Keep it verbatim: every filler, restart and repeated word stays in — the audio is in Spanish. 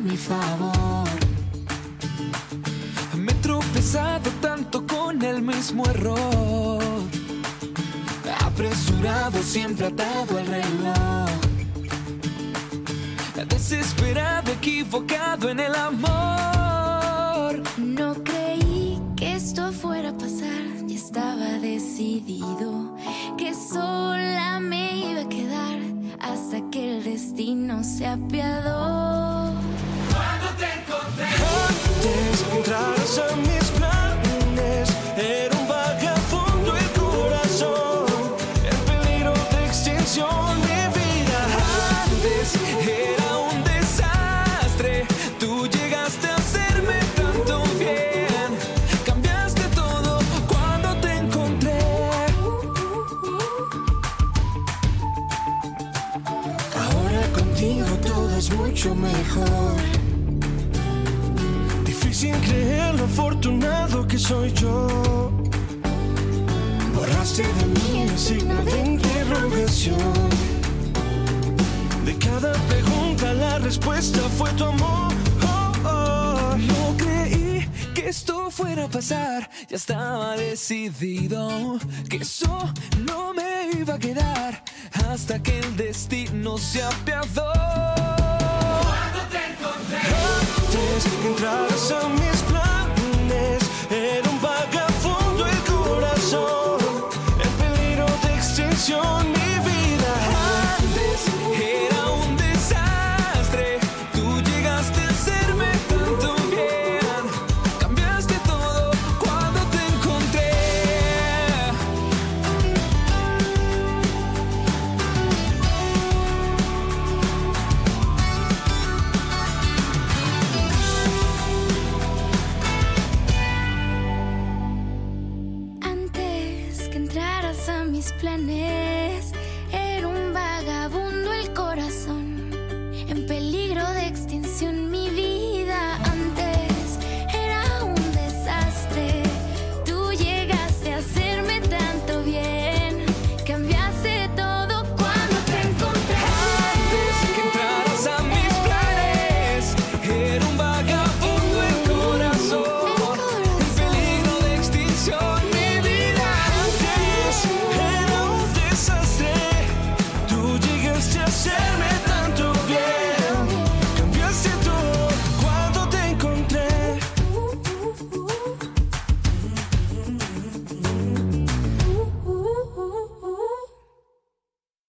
mi favor. Me he tropezado tanto con el mismo error, apresurado, siempre atado al reloj, desesperado, equivocado en el amor. No creí que esto fuera a pasar, ya estaba decidido que sola me iba a quedar hasta que el destino se apiadó. Cuando te encontré, antes que entraras a mis planes, era un vagabundo el corazón, el peligro de extinción, mi vida. Antes era un desastre, tú llegaste a hacerme tanto bien, cambiaste todo cuando te encontré. Ahora contigo todo es mucho mejor. Difícil creer lo afortunado que soy yo. Borraste de mí el signo de interrogación. De cada pregunta la respuesta fue tu amor. Oh, oh. No creí que esto fuera a pasar, ya estaba decidido que eso no me iba a quedar hasta que el destino se apiadó. cuando te encontré, Antes que entraras a mis planes, era un vagabundo el corazón, el peligro de extinción, mi vida. Antes era un desastre, tú llegaste a hacerme tanto bien, cambiaste todo cuando te encontré. Antes que entraras a mis planes,